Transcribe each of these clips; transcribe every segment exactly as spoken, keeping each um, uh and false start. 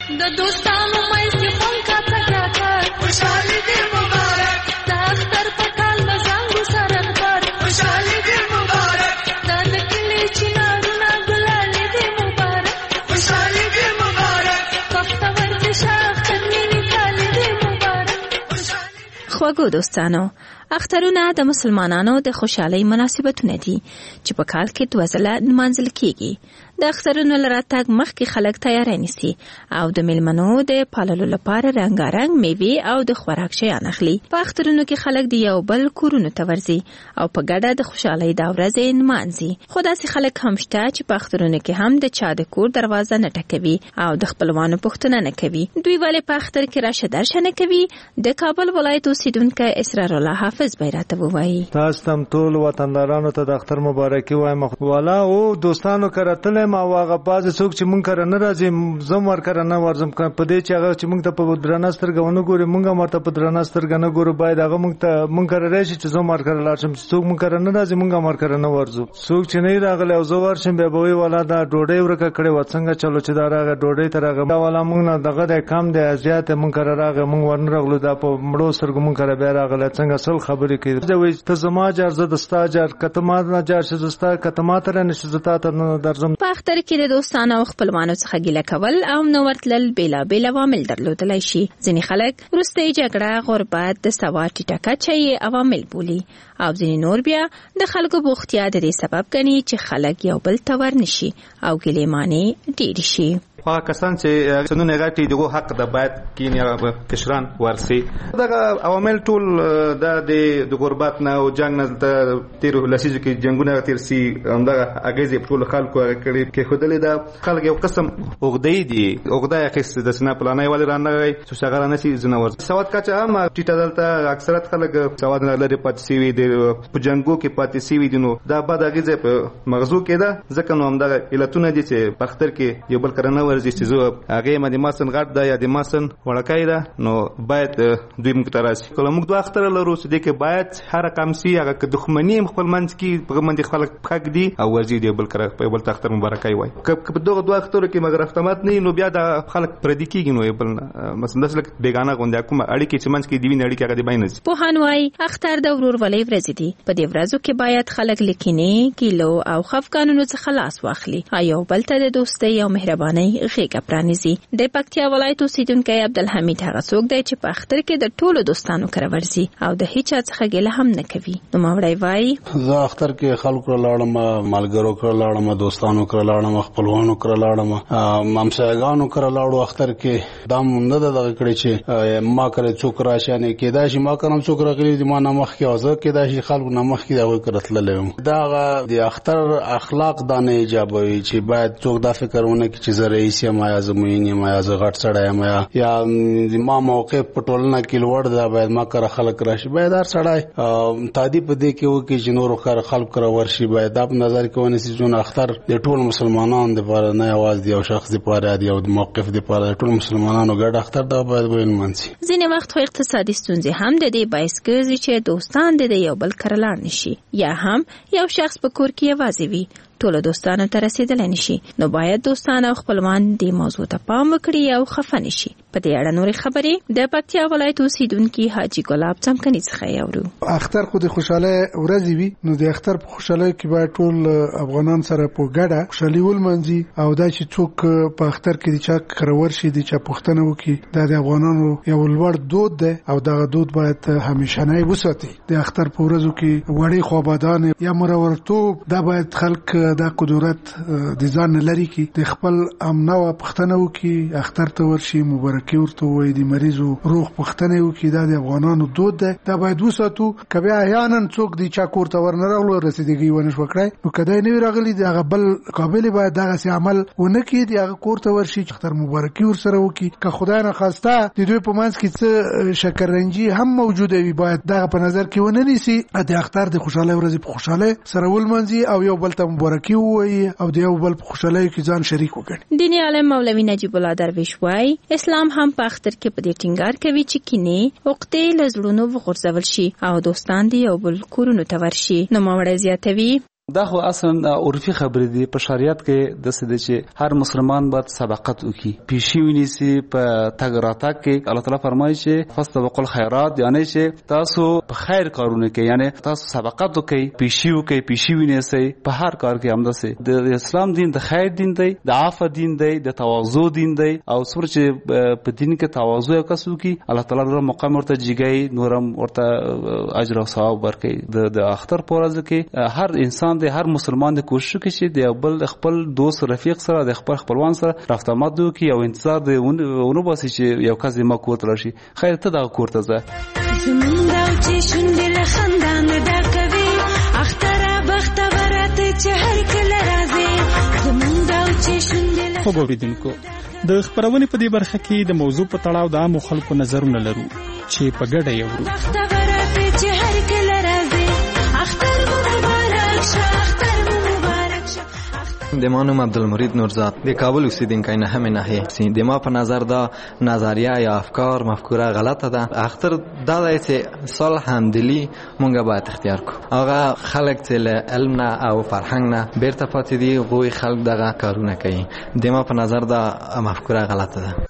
د دوستانو مې کې پنکا تکا کار خوشالي دې مبارک د اختر په کال مزنګ سره کار خوشالي دې مبارک د کلی چنارونه ګلالي دې مبارک خوشالي دې مبارک پختور دې شاختر مینې کالي دې مبارک. خواږو دوستانو، اخترونه د مسلمانانو د خوشحالۍ مناسبتونه دي چې په کال کې دوه ځله نمانځل کیږي. د اخترونو له راتګ مخکې خلک تیاری نیسي او د میلمنو د پاللو لپاره رنګارنګ میوې او د خوراک شیان اخلي. په اخترونو کې خلک د یو بل کورونو ته ورځي او په ګډه د خوشحالۍ دا ورځې نمانځي. خو داسې خلک هم شته چې په اخترونو کې هم د چا د کور دروازه نه ټکوي او د خپلوانو پوښتنه نه کوي. دوی ولې په اختر کې راشه درشه نه کوي؟ د کابل ولایت اوسیدونکی اسرار الله حافظ بیراته ووایي. تاسو تم ټول وطندارانو ته د اختر مبارکي وایم. والا او دوستانو کرتل ما واغه باز څوک چې مونږ کر نه راځي زم ور کر نه ورزم په دې چې هغه چې مونږ ته په درناستر غونو ګوري مونږه مرته په درناستر غنه ګورو باید هغه مونږ ته مونږ کر راشي چې زم ور کر لارشم څوک مونږ کر نه راځي مونږه مر کر نه ورزو څوک چې نه راغلی او زو ورشم به بوي والا دا ډوډۍ ورکه کړي وڅنګه چلو چې دا راغه ډوډۍ ته راغه دا والا مونږ نه دغه د کم د ازیات مونږ کر راغه مونږ ورن راغلو دا په مړو سرګ مونږ کر به راغله څنګه سل خبرې کوي دا وي ته زما جار زه دستا جار کته ما نه جار چې دستا کته ما تر نه شزتا ته درځم. په اختر کې د دوستانو او خپلوانو څخه ګیله کول او نو ورتلل بیلا بیل عوامل درلودلای شي. ځینې خلک وروسته جګړه، غربت، د سوا ټیټه کچه یې عوامل بولي او ځینې نور بیا د خلکو بوختیا د دې سبب ګڼي چې خلک یو بل ته ورنشي او ګیلې مانې ډېرې شي. هغه کسان چې سنونه غاټي دغه حق د باید کینیا کشران ورسي دغه عوامل ټول د د غربت نه او جنگ نه د تیر لسیزو کې جنگونه تیر سي همدغه اگې ټول خلکو کړي کې خدلې د خلک یو قسم اوغدې دي اوغدای خست د سنا پلانای ولې رانغی چې څنګه نشي زنور سواد کچا هم ټیټه دلته اکثرت خلک سواد نه لري پاتې سی وي د په جنگو کې پاتې سی وي دي نو دا بعد اگې په مغزو کې ده ځکه نو همدغه علتونه دي چې په اختر کې یو بل کرنه ورزي چې زه هغه مې د ماسن غټ ده یا د ماسن وړکای ده نو باید دوی موږ ته راشي. کله موږ دوه اختر لرو چې د کې باید هر رقم سي هغه که دښمنی خپل منځ کې په منځ خلک حق دي او ورزي دی بل کړه په بل اختر مبارکای وای که په دغه دوه اختر کې مګر افتمات نه نو بیا د خلک پردي کېږي نو بل مثلا داسې لکه بیگانه غونډه کوم اړیکې چې منځ کې دی نه اړیکې هغه دی باینځ. په هنوای اختر د ورور ولې ورځ دي په دې ورځو کې باید خلک لیکینې کیلو او خفقانونو څخه خلاص واخلي ایو بل ته د دوستۍ او مهرباني غېږه پرانیزي. د پکتیا ولایت اوسیدونکی عبدالحمید هغه څوک دی چې په اختر کې د ټولو دوستانو کره ورځي او د هیڅ څخه ګیله هم نه کوي. نو ماوړی وای زه اختر کې خلکو لاړم، مالګرو کره لاړم، دوستانو کره لاړم، خپلوانو کره لاړم، مامسایګانو کره لاړو. اختر کې دا مونږ نه دغه کړی چې ما کره څوک راشي نه کېدا شي ما کوم څوک راغلی دی ما نه مخ کې اوزه کېدا شي خلکو نه مخ کې دا وای کړتللم. دا د اختر اخلاق دا نه ایجابوي چې باید څوک دا فکرونه کې چې زه رئیس یم یا زموینه ما یا زه غټ سړی یم یا ما موقع په ټولنه کې لوړ ده باید ما کره خلک راشي. باید هر سړی تادی په دې کې وکړي چې نور کار خلک کره ورشي. باید دا په نظر کې ونیسي چې اختر د ټول مسلمانانو لپاره نه یوازې د یو شخص لپاره دی او د موقف لپاره ټول مسلمانانو ګډ اختر دا باید ونمانځي. ځینې وخت خو اقتصادي ستونزې هم د دې باعث ګرځي چې دوستان د یو بل کره لاړ نشي یا هم یو شخص په کور کې یوازې وي ټولو دوستانو ته رسیدلی نشي. نو باید دوستان او خپلوان دې موضوع ته پام وکړي او خفه نشي. په دې اړه نورې خبرې د پکتیا ولایت اوسیدونکي حاجي ګلاب څمکني څخه یاورو. اختر خو د خوشاله ورځ وي نو د اختر په خوشاله کې باید ټول افغانان سره په ګډه خوشالي ولمنځي او دا چې څوک په اختر کې د چا کرور شي د چا پوښتنه وکړي دا د افغانانو یو لوړ دود ده او دا دود باید همیشنه وساتي. د اختر په ورځو کې وړي خوابادان یا مرورتوب دا باید خلک دا قدرت د ځان لري کی د خپل امنه او پښتنه وکي اختر ته ورشي مبارکي ورته وي د مریضو روغ پښتنه وکي دا د افغانانو دود ده دا باید وساتو. کبه احیانا څوک د چا کور ته ورنه راغلو رسیدګي ونه شو کړای نو کدی نه راغلی دا بل قابل باید دغه سي عمل ونه کی د هغه کور ته ورشي اختر مبارکي ور سره وکي که خدای نه خواسته د دوی په منځ کې څه شکرنجي هم موجوده وي باید دغه په نظر کې ونه نیسي د اختر د خوشاله ورځ په خوشاله سره ولمنځي او یو بل ته مبارکي وایي او د یو بل په خوشالۍ کې ځان شریک وګڼي. دیني عالم مولوي نجیب الله درویش وایي اسلام هم په اختر کې په دې ټینګار کوي چې کینې عقدې له زړونو وغورځول شي او دوستان دې یو بل کورونو ته ورشي. نو ماوړی زیاتوي دا خو اصلا عرفي خبرې دي. په شریعت کې د څه دي چې هر مسلمان باید سبقت وکړي، پیشي ونیسي په تګ راتګ کې. الله تعالی فرمایي چې فاستبقوا الخيرات، یعنی چې تاسو په خیر کارونه کې، یعنی تاسو سبقت وکړي، پیشي وکړي، پیشي ونیسي په هر کار کې. همداسې د اسلام دین د خیر دین دی، د عفو دین دی، د تواضع دین دی. او څومره چې په دین کې تواضع او کسو کې الله تعالی نور مقام ورته جګي، نورم ورته اجر او ثواب ورکړي. د د اختر په ورځ کې هر انسان د هر مسلمان د کوشش کوي چې د بل خپل دوست رفیق سره د خپل خپلوان سره رافت آمد وکړي او انتظار دی ونه باسي چې یو کس ما کور ته راشي. خیر ته دا کور ته ځه. زمونږ او چې شونډې له خندا نه ډکوي، اختره بختوره ته چې هر کله راځي. زمونږ او چې شونډې له خو اوریدونکو د خبرونې په دې برخه کې د موضوع په تړاو د عامو خلکو نظرونه لرو چې په ګډه یې ورو. بختوره ته چې هر کله راځي، اختر مو مبارک شه، اختر مو مبارک شه. د ما نوم عبدالمرید نورزاد د کابل اوسیدونکی نه همې ناحیې. د ما په نظر دا نظریه یا افکار مفکوره غلطه ده. اختر دا دی چې صلح همدلی مونږ باید اختیار کو. هغه خلک چې له علم نه او فرهنګ نه بیرته پاتې دي، هغوی خلک دغه کارونه کوي. د ما په نظر دا مفکوره غلطه ده.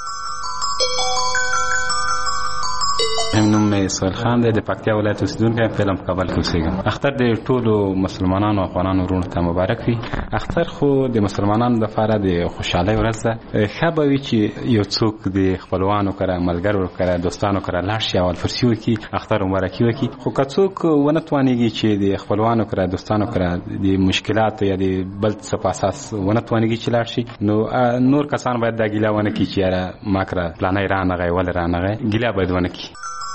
نوم مې سهیل خان دی، د پکتیا ولایت اوسیدونکی، فعلا په کابل کې اوسېږم. اختر د ټولو مسلمانانو او افغانانو وروڼو ته مبارک وي. اختر خو د مسلمانانو لپاره د خوشحالۍ ورځ ده. ښه به وي چې یو څوک د خپلوانو کره، ملګرو کره، دوستانو کره لاړ شي او الفرسي وکړي، اختر مبارکي وکړي. خو که څوک ونه توانېږي چې د خپلوانو کره، دوستانو کره د مشکلاتو یا د بل څه په اساس ونه توانېږي چې لاړ شي، نو نور کسان باید دا ګیله ونه کړي چې یاره ما کره پلانی رانغی ولې رانغی. ګیله باید ونه کړي.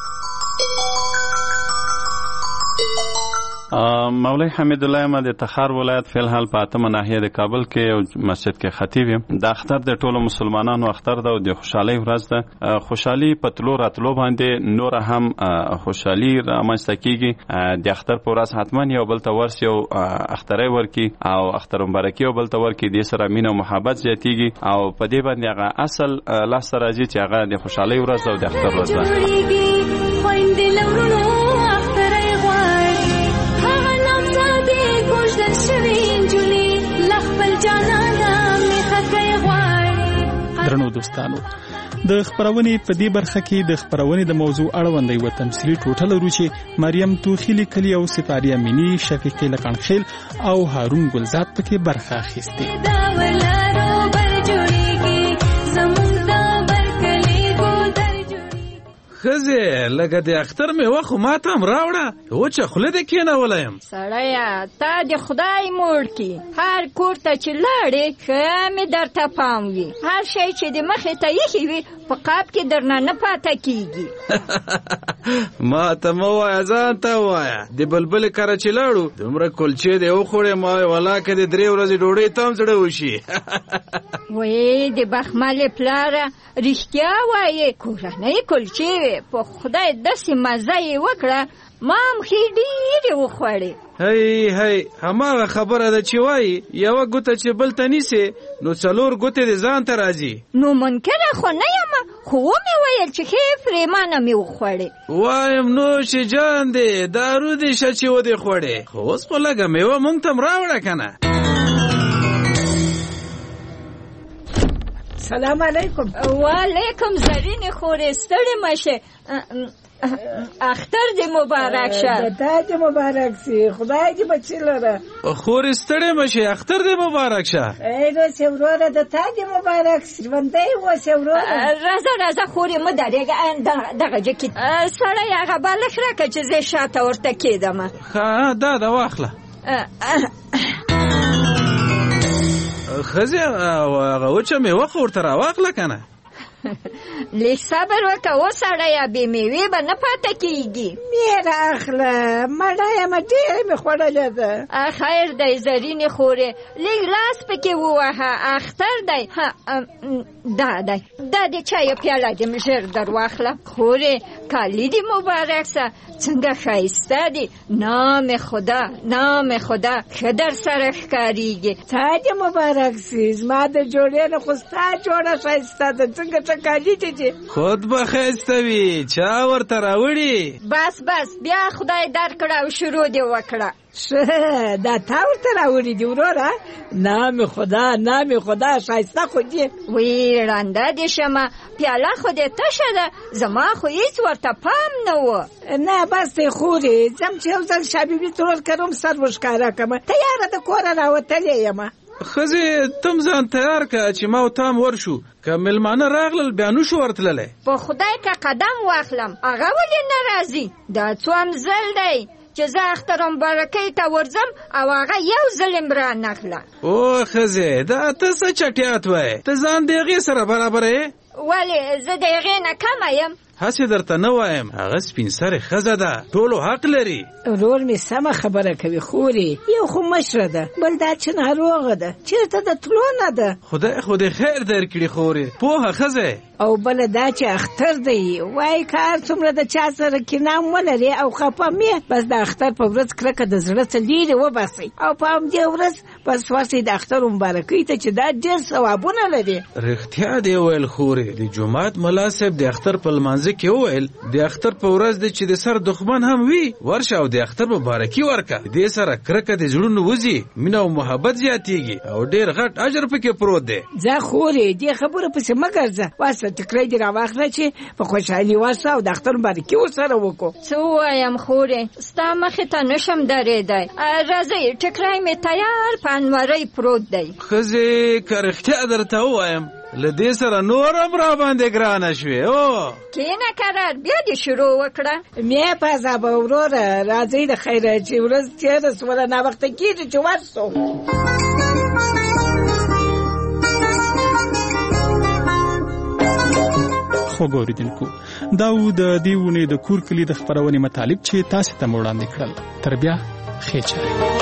مولوی حمید الله ما د تخار ولایت فی الحال په اتمه ناحیه د کابل کې یو مسجد کې خطیب یم. د اختر د ټولو مسلمانانو اختر ده او د خوشحالۍ ورځ ده. خوشحالي په تلو راتلو باندې نور هم خوشحالي رامنځته کیږي. د اختر په ورځ حتما یو بل ته ورسي او اخترۍ ورکي او اختر مبارکي یو بل ته ورکي. د سره مینه او محبت زیاتیږي او په دې باندې هغه اصل لاس راځي چې هغه د خوشحالۍ ورځ او د اختر ورځ ده. درنو دوستانو، د خبرونې په دې برخه کې د خبرونې د موضوع اړوند یو تمثيلي ټوټه لرو چې مریم توخی لیکلي او سپاری امینی، شفیقی لقنخیل او هارون ګلزاد پکې برخه اخیسته. خزه لکه د اختر مې وخو ماته هم راوړه، و چې خوله دې کېنولایم. سړیه تا د خدای موړ کی، هر کور ته چې لاړې ښه مې درته پام وي. هر شی چې د مخې ته ایښی وي په قاب کې درنه نه پاته کېږي. ما ته مه وایه، ځان ته وایه. د بلبلې کره چې لاړو دومره کلچې دې وخوړې، ما وایي والله که د درې ورځې ډوډۍ ته هم زړه وشي. وایې د بخملې پلاره رښتیا وایې، کورنۍ کلچې وې، په خدای داسې مزه یې وکړه، ما هم ښې ډېرې وخوړې. هی هی هماغه خبره ده چې وایي یوه ګوته چې بل ته نیسې نو څلور ګوتې د ځان ته راځي. نو منکره خو نه یم، خو ومې ویل چې ښې پرېمانه مې وخوړې. وایم نوش جان دی، دارو دې شه چې ودې خوړې، خو اوس خو لږه میوه مونږ ته م راوړه که نه. سلام علیکم. وعلیکم زرینې خورې، ستړې مه شې. اختر دې مبارک شه. د تا دې مبارک سي، خدای دې بچی لره. خورې ستړې مه شې، اختر دې مبارک شه. ای اوسې وروره د تا دې مبارک سي، ژوندی اوسې وروره. راځه راځه خورې مه درېږه، دغه جکې سړی هغه بالښت راکړه چې زه شاته ورته کېدمه. ښه دا ده واخله. خزه هغه وچه میوه خو ورته راواخله که نه. لږ صبر وکړه وسړیه، بې میوې به نه پاته کېږي. مې رااخله، مړه یمه، ډېره مې خوړلې ده. خیر دی زرینې خورې، لږ لاس پکې ووهه، اختر دی. دا دی دا د چایو پیاله دې ژر در واخله. خورې کالي دې مبارک سه، څنګه ښایسته دي، نام خدا نام خدا، ښه در سره ښکارېږي. تا دې مبارک سي، زما د جوړې نه خو ستا جوړه ښایسته ده، څنګه څه کالي دي خود به ښایسته وي چا ورته راوړي بس بس بیا خدای درکړه او شروع دې وکړه دا تا ورته راوړي دي وروره نام خدا نام خدا ښایسته خو دي وی ړنده دې شمه پیاله خو دې تشه ده زما خو هېڅ ورته پام نه و نه بس دی خورې ځم چې یو ځل شابیبي ترور کروم سر وښکاره کړمه تیاره د کوره راوتلې یمه ښځې تم ځان تیار که چې ما و تام ورشو که مېلمانه راغلل بیا نشو ورتللی په خدای که قدم واخلم هغه ولې نه راځي دا څوم ځل دی چې زه اختر مبارکۍ ته ورځم او هغه یو ځل م رانغله او ښځې دا ته څه چټیات وایې ته ځان د هغې سره برابره یې ولې زه د هغې نه کمه یم هسې درته نه وایم هغه سپین سرې ښځه ده ټولو حق لري ورور مې سمه خبره کوي خورې یو خو مشره ده بل دا چې ناروغه ده چېرته د تلو نه ده خدای خو دې خیر درکړي خورې پوهه ښځه او بله دا چې اختر دی وایي که هر څومره د چا سره کینام ولرې او خفه مې بس د اختر په ورځ کرکه د زړه څه لرې وباسئ او په همدې ورځ بس ورسئ د اختر مبارکۍ ته چې دا ډېر ثوابونه لري رښتیا دې ویل خورې د جومات ملا صاحب د اختر په لمانځه کې وویل د اختر په ورځ دی چې د سر دښمن هم وي ورشه او د اختر مبارکي ورکه دې سره کرکه د زړونو وځي مینه او محبت زیاتیږي او ډېر غټ اجر پکې پروت دی ځه خورې دې خبره پسې مه ګرځه واسه ټکری دې راواخله چې په خوشحالي واسه او د اختر مبارکي ورسره وکړو څه ووایم خورې ستا مخې ته نشم درېدی راځئ ټکری مې تیار په انورۍ پروت دی ښځې که رښتیا درته ووایم له دې سره نور هم را باندې ګرانه شوې او کښېنه کرار بیا دې شروع وکړه مې په عذابه وروره راځئ د خیره چې ورځ تېره سوله ناوخته کېږي چې ورسو خوږ اورېدونکو دا و د دې اونۍ د کور کلي د خپرونې مطالب چې تاسې ته مو وړاندې کړل تر بیا ښې چارې